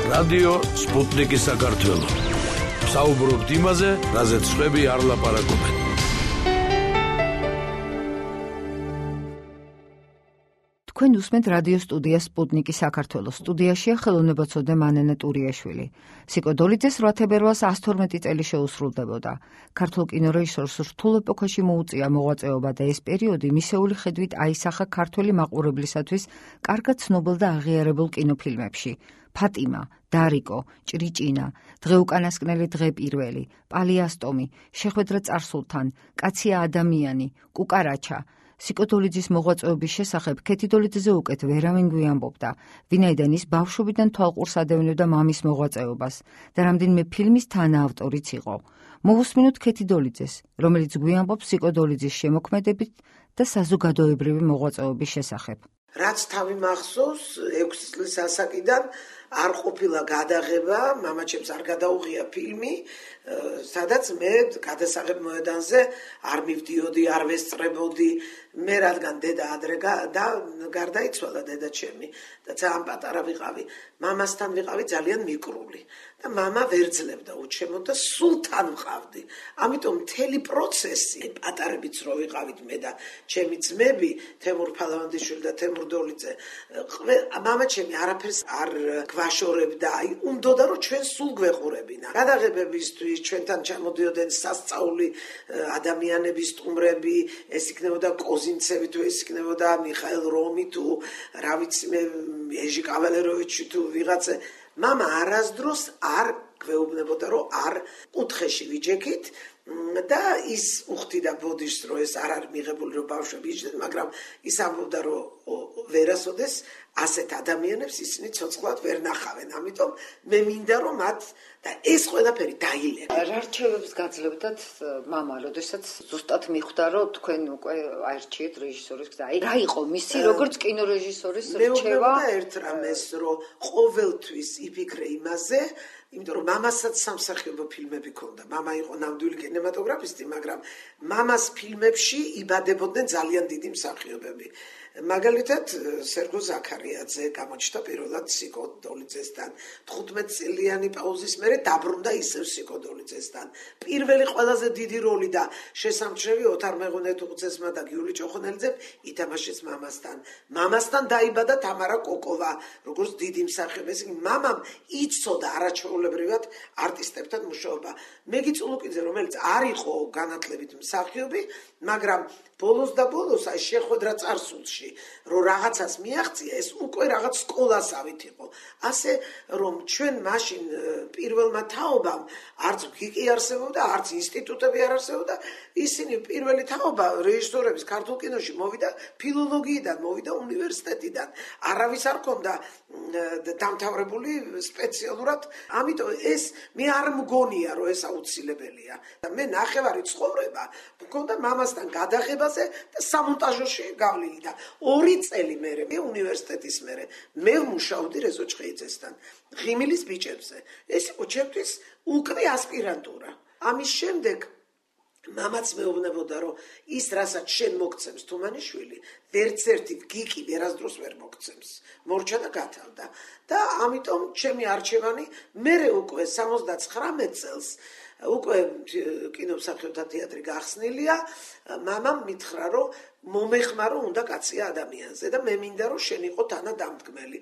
რადიო სპუტნიკი საქართველო. საუბრობთ იმაზე, რაზეც სხვები არ ლაპარაკობენ. თქვენ უსმენთ რადიო სტუდია სპუტნიკი საქართველოს. სტუდიაშია ხელოვნებაცოდნე მანენა ტურიაშვილი. სიკო დოლიძეს 8 თებერვალს 112 წელი შეუსრულდებოდა. ქართულ კინორეჟისორს რთულ ეპოქაში მოუწია მოღვაწეობა და ეს პერიოდი მისეული ხედვით აისახა ქართველი მაყურებლისათვის კარგად ცნობილ და აღიარებულ კინოფილმებში. ფატიმა, დარიკო, ჭრიჭინა, დღე უკანასკნელი დღე პირველი, პალიასტომი, შეხვედრა წარსულთან, კაცია ადამიანი, კუკარაჩა. სიკო დოლიძის მოღვაწეობის შესახებ ქეთი დოლიძეზე უკეთ ვერავინ გვიამბობდა, ვინაიდან ის ბავშვობიდან თვალყურს ადევნებდა მამის მოღვაწეობას და რამდენიმე ფილმის თანაავტორიც იყო. მოვუსმინოთ ქეთი დოლიძეს, რომელიც გვიამბობს სიკო დოლიძის შემოქმედებით და საზოგადოებრივი მოღვაწეობის შესახებ. რაც თავი მახსოვს 6 წლის ასაკიდან არ ყოფილა გადაღება, მამაჩემს არ გადაუღია ფილმი, სადაც მე გადასაღებ მოედანზე არ მივდიოდი, არ ვესწრებოდი. მე რადგან დედა ადრე და გარდაიცვალა დედაჩემი და ძალიან პატარა ვიყავი, მამასთან ვიყავი ძალიან მიკრული და მამა ვერ ძლევდა უჩემოდ და სულ თან ვყავდი. ამიტომ მთელი პროცესი, პატარებიც რო ვიყავით მე და ჩემი ძმები, თემურ ფალავანდიშვილი და თემურ დოლიძე, მამაჩემი არაფერს არ გვაშორებდა, უნდოდა რომ ჩვენ სულ გვეყურებინა. გადაღებებისთვის ჩვენთან ჩამოდიოდნენ სასწაული ადამიანები, სტუმრები, ეს იქნებოდა კოზინცევი თუ ეს იქნებოდა მიხაილ რომი თუ რა ვიცი მე ეჟი კავალეროვიჩი თუ ვიღაცა. მამა არასდროს არ გვეუბნებოდა რომ არ კუთხეში ვიჯექით და ის უხდიდა ბოდიშს რომ ეს არ არის მიღებული რომ ბავშვები იჯდნენ, მაგრამ ის ამბობდა რომ ვერასოდეს ასეთ ადამიანებს ისინი ცოცხლად ვერ ნახავენ. ამიტომ მე მინდა რომ მათ და ეს ყველაფერი დაილევა. რა რჩევებს გაძლევდათ მამა, როდესაც ზუსტად მიხვდა რომ თქვენ უკვე აირჩიეთ რეჟისორის გზა. აი რა იყო მისი როგორც კინორეჟისორის რჩევა? მეუბნება ერთ რამეს რომ ყოველთვის იფიქრე იმაზე, იმიტომ რომ მამასაც სამსახიობო ფილმები ჰქონდა. მამა იყო ნამდვილი კინემატოგრაფისტი, მაგრამ მამას ფილმებში იბადებოდნენ ძალიან დიდი მსახიობები. მაგალითად სერგო ზაქარიაძე გამოჩნდა პირველად სიკო დოლიძესთან. 15 წლიანი პაუზის მერე დაბრუნდა ისევ სიკო დოლიძესთან. პირველი ყველაზე დიდი როლი და შესამჩნევი ოთარ მეღუნეთუხუცესმა და გიული ჭოხონელიძემ ითამაშეს მამასთან. მამასთან დაიბადა თამარა კოკოვა, როგორც დიდი მსახიობი. მამამ იცოდა არაჩვეულებრივად არტისტებთან მუშაობა. მეგი წულუკიძე, რომელიც არ იყო განათლებით მსახიობი, მაგრამ ბოლოს და ბოლოს აი შეხვედრა წარსულში რომ რაღაცას მიაღწია, ეს უკვე რაღაც სკოლასავით იყო. ასე რომ ჩვენ მაშინ პირველმა თაობამ არც გიკი არსებობდა, არც ინსტიტუტები არ არსებობდა, ისინი პირველი თაობა რეჟისორების ქართულ კინოში მოვიდა ფილოლოგიიდან, მოვიდა უნივერსიტეტიდან. არავის არ ჰქონდა დამთავრებული სპეციალურად, ამიტომ ეს მე არ მგონია რომ ეს აუცილებელია. და მე ნახევარი ცხოვრება მქონდა მამასთან გადაღებაზე და სამონტაჟოში გავლილი და 2 წელი მერე მე უნივერსიტეტის მერე მე ვმუშაობდი რეზო ჭყეიძესთან ღიმილის ბიჭებზე. ეს იყო ჩემთვის უკვე ასპირანტურა. ამის შემდეგ მამაც მეუბნებოდა რომ ის რასაც შენ მოგცემს თუმანიშვილი ვერც ერთი გიკი ვერასდროს ვერ მოგცემს. მორჩა და გათავდა და ამიტომ ჩემი არჩევანი მერე უკვე 79 წელს უკვე კინომსახიობთა თეატრი გახსნილია. მამამ მითხრა რომ მომეხმარო უნდა კაცია ადამიანზე და მე მინდა რომ შენ იყო თანადამდგმელი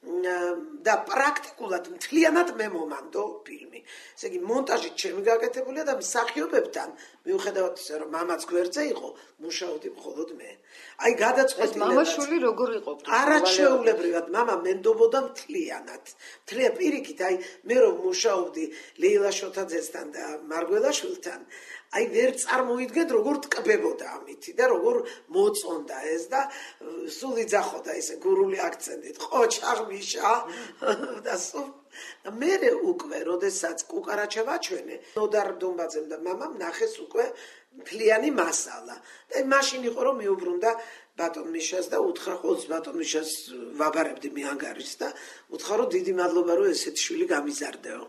და პრაქტიკულად მთლიანად მე მომანდო ფილმი. ესე იგი მონტაჟით ჩემი გაკეთებულია და მსახიობებთან მიუხედავად ისე რომ მამაც გვერდზე იყო, მუშაობდი მხოლოდ მე. აი გადაწყვეტილებაც მამაშვილი როგორ იყო? არაჩვეულებრივად მამა მენდობოდა მთლიანად. მთლიან პირიქით, აი მე რომ მუშაობდი ლეილა შოთაძესთან და მარგველაშვილთან, აი ვერ წარმოიდგენთ როგორ ტკბებოდა ამითი და როგორ მოწონდა ეს და სულ იძახოდა ესე გურული აქცენტით. ხო, ჩაღმიშა და სულ მერე უკვე, როდესაც კუკარაჩა ვაჩვენე, ნოდარ დონბაძემ და მამამ ნახეს უკვე მთლიანი მასალა. და მაშინ იყო რომ მიუბრუნდა ბატონ მიშას და უთხრა ხოლმე ბატონ მიშას ვაბარებდი მე ანგარიშს და უთხრა რომ დიდი მადლობა რომ ესეთი შვილი გამიზარდეო.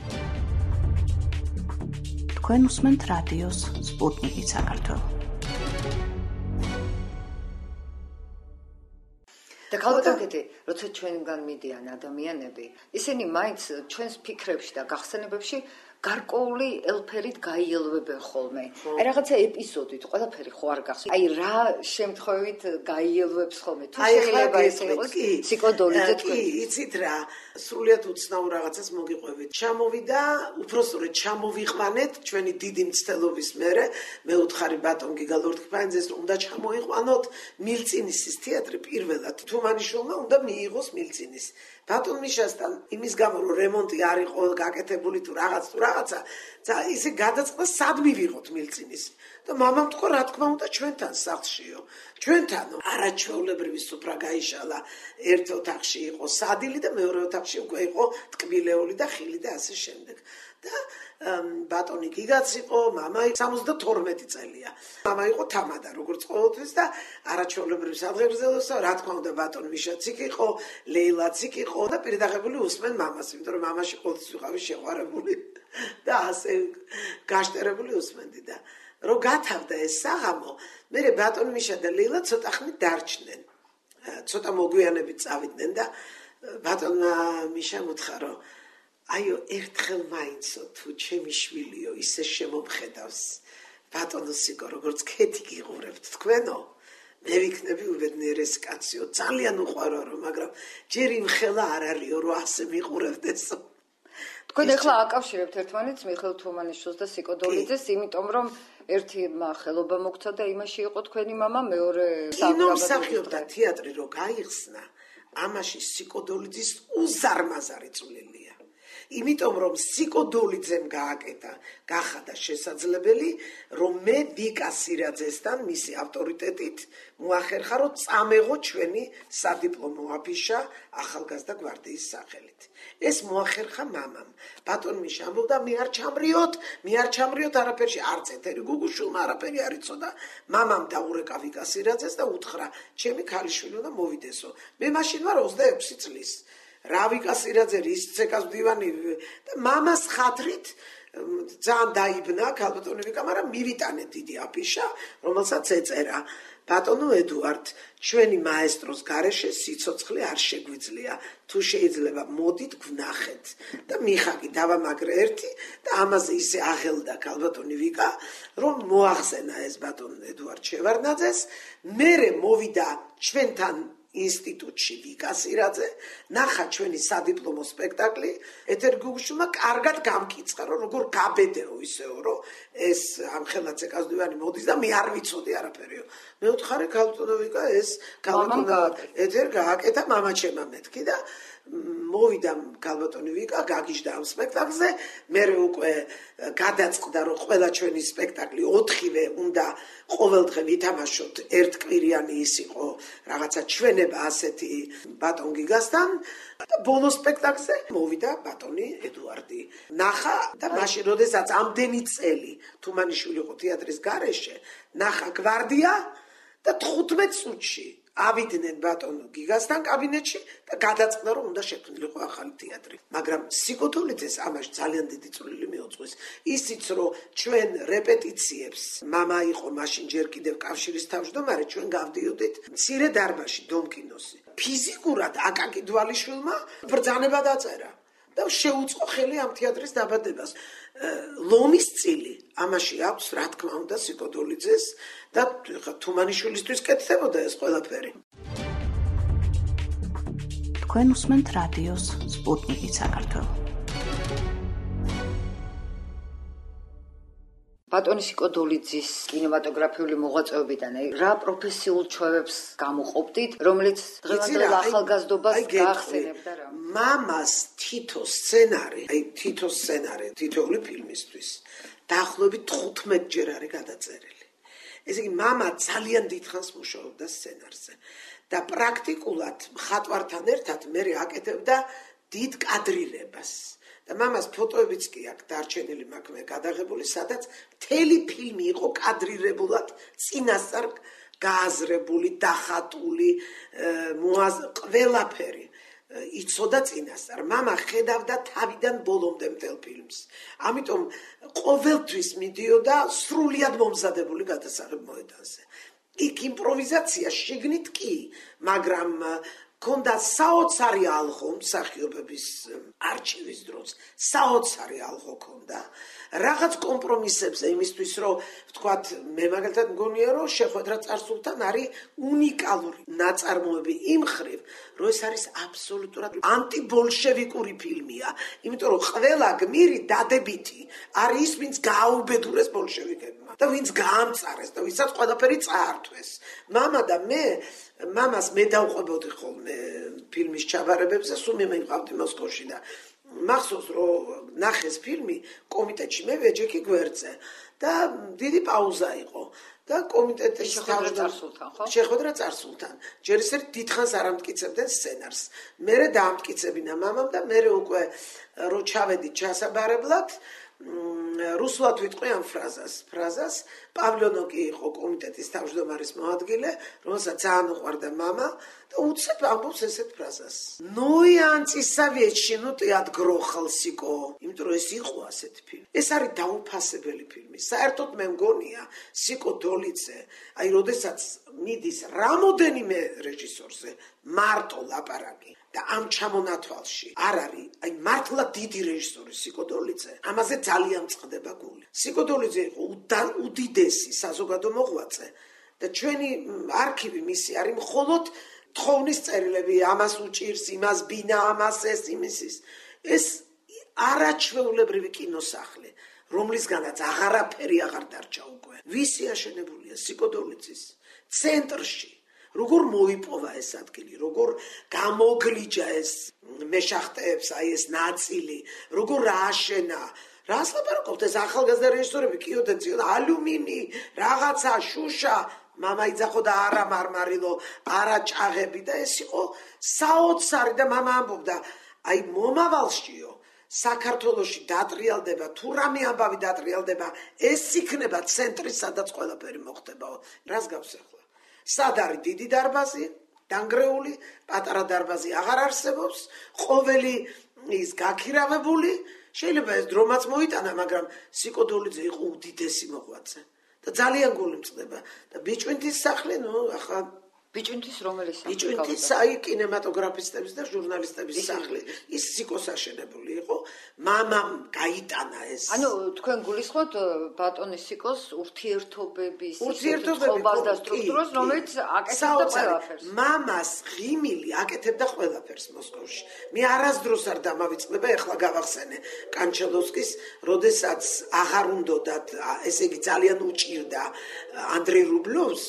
თქვენ უსმენთ რადიოს სპუტნიკი საქართველო. და ქალბატონკეთი, როცა ჩვენგან მიდიან ადამიანები, ისინი მაინც ჩვენს ფიქრებში და გახსენებებში გარკვეული ელფერით გაიელვებენ ხოლმე. აი რაღაცა ეპიზოდით, ყველაფერი ხო არ გახსოვს. აი რა შემთხვევით გაიელვებს ხოლმე. თუ შეიძლება ესე იყოს სიკოდოლიძე თქვენ. კი, იცით რა, სრულიად უცნაურ რაღაცას მოგიყვებით. ჩამოვიდა, უпроსტորეთ ჩამოვიყვანეთ ჩვენი დიდი მცდელობის მერე, მე უთხარი ბატონ გიგა ლორთქიფანიძეს, რომ უნდა ჩამოიყვანოთ მილწინისის თეატრი პირველად. თუმანიშვილმა უნდა მიიღოს მილწინის. ბატონ მიშასთან იმის გამო რომ რემონტი არ იყო გაკეთებული თუ რაღაცა ისე გადაწყდა სად მივიღოთ მილწინის და მამამ თქვა რა თქმა უნდა ჩვენთან სახლშიო ჩვენთანო არაჩვეულებრივი სუფრა გაიშალა ერთ ოთახში იყო სადილი და მეორე ოთახში უკვე იყო ტკბილეული და ხილი და ასე შემდეგ და ბატონი გიგაც იყო მამა 72 წელია მამა იყო თამადა როგორც ყოველთვის და არაჩვეულებრივ სადღეგრძელოსა რა თქმა უნდა ბატონი მიშაც იქ იყო ლეილაც იქ იყო და პირდაღებული უსმენ მამას იმიტომ რომ მამაში ყოველთვის ვიყავი შეყვარებული და ასე გაშტერებული უსმენდი და რომ გათავდა ეს საღამო მე ბატონი მიშა და ლეილა ცოტა ხნით დარჩნენ ცოტა მოგვიანებით წავიდნენ და ბატონმა მიშამ უთხრა რომ აიო ერთხელ მაინცო თუ ჩემი შვილიო ისე შემომხედავს ბატონო სიკო როგორც ქეთი გიყურებთ თქვენო მე ვიქნები უბედნიერეს კაციო ძალიან უყვარო მაგრამ ჯერ იმ ხელა არ არისო რომ ასე მიყურებდესო თქვენ ახლა აკავშირებთ ერთმანეთს მიხეილ თუმანიშვილს და სიკოდოლიძეს იმიტომ რომ ერთი ხელობა მოგცა და იმაში იყო თქვენი მამა მეორე სამსახიობთა თეატრი რო გაიხსნა ამაში სიკოდოლიძის უზარმაზარი წვლილია იმიტომ რომ სიკოდოლიძემ გააკეთა გახადა შესაძლებელი რომ მე ვიკა სირაძესთან მისი ავტორიტეტით მოახერხა რომ წამეღო ჩვენი სადიპლომო აფიშა ახალგაზრდა გვარდიის სახელით ეს მოახერხა მამამ ბატონ მიშა ამბობდა მე არ ჩამრიოთ არაფერში არც ეთერი გუგუშვილმა არაფერი არ იცოდა მამამ დაურეკა ვიკა სირაძეს და უთხრა ჩემი ქალიშვილი უნდა მოვიდესო მე მაშინ ვარ 26 წლის რავიკა სირაძე რის ცეკას მდივანი და მამას ხათრით ძალიან დაიბნა ქალბატონი ვიკა, მაგრამ მივიტანე დიდი აფიშა, რომელსაც ეწერა ბატონო ედუარდ, ჩვენი მაესტროს გარეშე სიცოცხლე არ შეგვიძლია, თუ შეიძლება მოდით ვნახეთ და მიხაკი დავამაგრე ერთი და ამაზე ისე აღელდა ქალბატონი ვიკა, რომ მოახსენა ეს ბატონ ედუარდ შევარდნაძეს, მერე მოვიდა ჩვენთან ინსტიტუტში ვიკა სირაძე, ნახა ჩვენი სადიპლომო სპექტაკლი, ეთერ გუგუშვილმა კარგად გამკიცხა, რომ როგორ გაბედეო ისეო, რომ ეს ამხელა ცეკასდივანი მოდის და მე არ ვიცოდი არაფერიო. მე ვთხარი ქალბატონო ვიკა, ეს ქალბატონო ეთერ გააკეთა მამა ჩემა მეთქი და მოვიდა ქალბატონი ვიკა, გაგიჟდა ამ სპექტაკლზე, მე უკვე გადაწყდა, რომ ყველა ჩვენი სპექტაკლი 4-ვე უნდა ყოველდღე ვითამაშოთ ერთკვირიანი ის იყო რაღაცა ჩვენება ასეთი ბატონ გიგასთან და ბოლო სპექტაკლზე მოვიდა ბატონი ედუარდი. ნახა და მაშინ როდესაც ამდენი წელი თუმანიშვილი იყო თეატრის გარეშე, ნახა გვარდია და 15 წუთში ავიდნენ ბატონო გიგასთან კაბინეტში და გადაწყდა რომ უნდა შექმნილიყო ახალი თეატრი. მაგრამ სიკოდოლიძეს ამაში ძალიან დიდი წვლილი მიუძღვის. ისიც რომ ჩვენ რეპეტიციებს მამა იყო მაშინ ჯერ კიდევ კავშირის თავმჯდომარე, ჩვენ გავდიოდით მცირე დარბაზში დომკინოსი. ფიზიკურად აკაკი დვალიშვილმა ბრძანება დაწერა და შეუწყო ხელი ამ თეატრის დაბადებას. ლომის წილი ამაში აქვს რა თქმა უნდა სიკოდოლიძეს და თუმანიშვილისთვის კეთდებოდა ეს ყველაფერი. თქვენ უსმენთ რადიოს სპუტნიკი საქართველო. ბატონი სიკოდოლიძის კინემატოგრაფიული მოღვაწეობიდან რა პროფესიულ ჩვევებს გამოყოფდით, რომელიც დღევანდელ ახალგაზრდობას გაახსენებდა რა? მამას თითო სცენარი, თითოეული ფილმისთვის დაახლოებით 15 ჯერ არის გადაწერილი. ესე იგი, მამა ძალიან დიდხანს მუშაობდა სცენარზე და პრაქტიკულად მხატვართან ერთად მე აკეთებდა დიდ კადრირებას. და მამას ფოტოებიც კი აქვს დარჩენილი მაქვს გადაღებული, სადაც მთელი ფილმი იყო კადრირებულად წინასწარ გააზრებული, დახატული, ყველაფერი იცოდა წინასწარ. მამა ხედავდა თავიდან ბოლომდე მთელ ფილმს. ამიტომ ყოველთვის მიდიოდა სრულიად მომზადებული გადასაღებ მოედანზე. იქ იმპროვიზაცია შიგნით კი, მაგრამ ქონდა საოცარი ალღო მსახიობების არჩევის დროს, საოცარი ალღო ქონდა. რაღაც კომპრომისებზე იმისთვის, რომ ვთქვათ, მე მაგალითად მგონია, რომ შეხვედრა წარსულთან არის უნიკალური ნაწარმოები იმ ხრივ, რომ ეს არის აბსოლუტურად ანტიბოლშევიკური ფილმია, იმიტომ რომ ყველა გმირი დადებითი არის ის, ვინც გააუბედურეს ბოლშევიკებმა და ვინც გაამწარეს და ვისაც ყველაფერი წაართვეს. მამა და მე მამას მე დავყვებოდი ხოლმე ფილმის ჩაბარებებზე, სულ მე მიყავდი მოსკოვში და მახსოვს რომ ნახეს ფილმი კომიტეტში მე ვეჯექი გვერდზე და დიდი პაუზა იყო და კომიტეტის შეხვედრა წარსულთან. ჯერ ისევ დიდხანს არ ამტკიცებდნენ სცენარს. მერე დაამტკიცებინა მამამ და მერე უკვე რო ჩავედით ჩასაბარებლად რუსულად ვიტყვი ამ ფრაზას პავლიონოკი იყო კომიტეტის თავმჯდომარის მოადგილე, რომელსაც ძალიან უყვარდა მამა და უცებ ამბობს ესეთ ფრაზას. Ну и антисоветчи, ну ты отгрохал сико. იმიტომ რომ ეს იყო ასეთი ფილმი. ეს არის დაუფასებელი ფილმი. საერთოდ მე მგონია სიკო დოლიძე, აი როდესაც მიდის რამოდენიმე რეჟისორზე მარტო ლაპარაკი და ამ ჩამონათვალში არ არის აი მართლა დიდი რეჟისორი სიკო დოლიძე, ამაზე ძალიან წყდება გული. სიკო დოლიძე იყო უდიდესი საზოგადო მოღვაწე და ჩვენი არქივი მისი არის მხოლოდ თხოვნის წერილები, ამას უჭირს, იმას ბინა, ამას ეს, იმისის. ეს არაჩვეულებრივი კინოსახლი, რომლისგანაც აღარაფერი აღარ დარჩა უკვე. ვისი აშენებულია სიკო დოლიძის ცენტრში. როგორ მოიპოვა ეს ადგილი, როგორ გამოგლიჯა ეს მეშახტეებს, აი ეს ნაწილი, როგორ ააშენა. რას ლაპარაკობთ, ეს ახალგაზრდა რეჟისორები კიოდენ წიოდა ალუმინი, რაღაცა, შუშა, მამა იძახოდა არა მარმარილო, არა ჭაღები და ეს იყო საოცარი და მამა ამბობდა, აი მომავალშიო საქართველოში დატრიალდება, თუ რამე ამბავი დატრიალდება, ეს იქნება ცენტრი, სადაც ყველაფერი მოხდებაო. რას გავს ახლა? სად არის დიდი დარბაზი, დანგრეული, პატარა დარბაზი აღარ არსებობს, ყოველი ის გაქირავებული, შეიძლება ეს დრომაც მოიტანა, მაგრამ სიკო დოლიძე იყო უდიდესი მოღვაწე და ძალიან გული მწყდება და ბიჭვინთის სახლი, ახლა ბიჭვინთის რომელი სახლი? ბიჭვინთის აი კინემატოგრაფისტების და ჟურნალისტების სახლი, ის სიკოს აშენებული იყო, მამამ გაიტანა ეს. ანუ თქვენ გულისხმობთ ბატონი სიკოს ურთიერთობების წყობას და სტრუქტურას, რომელიც აკეთებდა ყველაფერს. მამას ღიმილი აკეთებდა ყველაფერს მოსკოვში. მე არასდროს არ დამავიწყდება, ეხლა გავახსენე კანჩელოვსკის, როდესაც აღარ უნდათ, ესე იგი ძალიან უჭირდა ანდრეი რუბლოვს,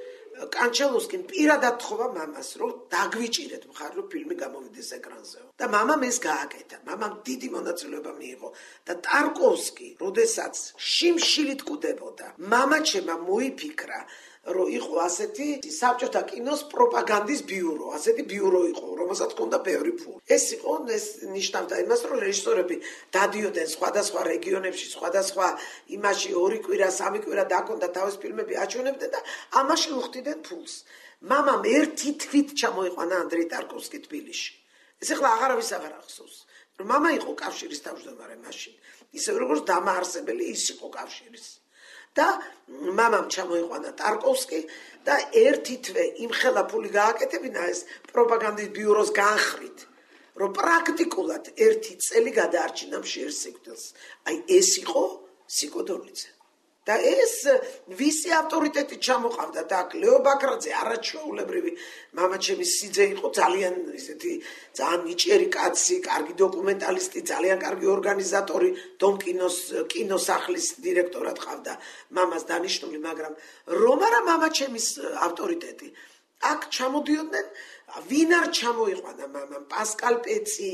კანჩელოვსკი პირადად თხოვა მამას, რომ დაგვიჭირეთ მხარ, რომ ფილმი გამოვიდეს ეკრანზე. და მამამ ეს გააკეთა. მამამ დიდი მონაწილეობა მიიღო და ტარკოვსკი, როდესაც შიმშილით კუდებოდა, მამაჩემა მოიფიქრა, რომ იყო ასეთი საბჭოთა კინოს პროპაგანდის ბიურო, ასეთი ბიურო იყო, რომელსაც ჰქონდა ბევრი ფული. ეს ნიშნავდა იმას, რომ რეჟისორები დადიოდნენ სხვადასხვა რეგიონებში, სხვადასხვა იმაში 2 კვირა, 3 კვირა დაქონდა თავის ფილმები აჩვენებდნენ და ამაში უხდიდნენ ფულს. მამამ ერთი თვით ჩამოიყვანა ანდრეი ტარკოვსკი თბილისში. ეს ახლა აღარავის აღარ ახსოვს. მამა იყო კავშირის თავმჯდომარე მაშინ. ისე როგორც დამაარსებელი ის იყო კავშირის. და მამამ ჩამოიყვანა ტარკოვსკი და ერთი თვე იმხელა ფული გააკეთებინა ეს პროპაგანდის ბიუროს განხრით, რომ პრაქტიკულად ერთი წელი გადაარჩინა მშიერ სიკვდილს. აი ეს იყო სიკო დოლიძე. და ეს ვისი ავტორიტეტი ჩამოყავდა და ლეო ბაქრაძე არაჩვეულებრივი მამაჩემის სიძე იყო, ძალიან ისეთი ძალიან ნიჭიერი კაცი, კარგი დოკუმენტალისტი, ძალიან კარგი ორგანიზატორი, დომკინოს კინოსახლის დირექტორად ყავდა მამას დანიშნული, მაგრამ რომ არა მამაჩემის ავტორიტეტი აქ ჩამოდიოდნენ, ვინ არ ჩამოიყვანა მამამ, პასკალ პეცი,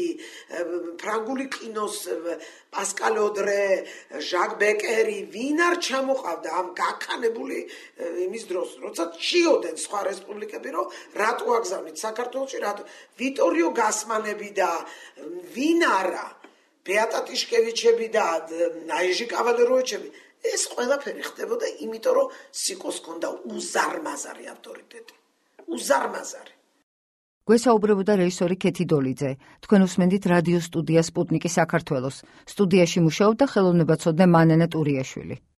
ფრანგული კინოს პასკალ ოდრე, ჟაკ ბეკერი, ვინ არ ჩამოყავდა ამ გაქანებული იმის დროს, როცა ჩიოდნენ სხვა რესპუბლიკები, რომ რატო აგზავნით საქართველოში, რატო ვიტორიო გასმანები და ვინ არა, ბეატა ტიშკევიჩები და ნაიჟი კავალეროიჩები, ეს ყველაფერი ხდებოდა, იმიტომ რომ სიკოს ჰქონდა უზარმაზარი ავტორიტეტი. უზარმაზარი. გვესაუბრებოდა რეჟისორი ქეთი დოლიძე. თქვენ უსმენდით რადიო სტუდია სპუტნიკი საქართველოს. სტუდიაში მუშაობდა ხელოვნებაცოდნე მანენე ტურიაშვილი.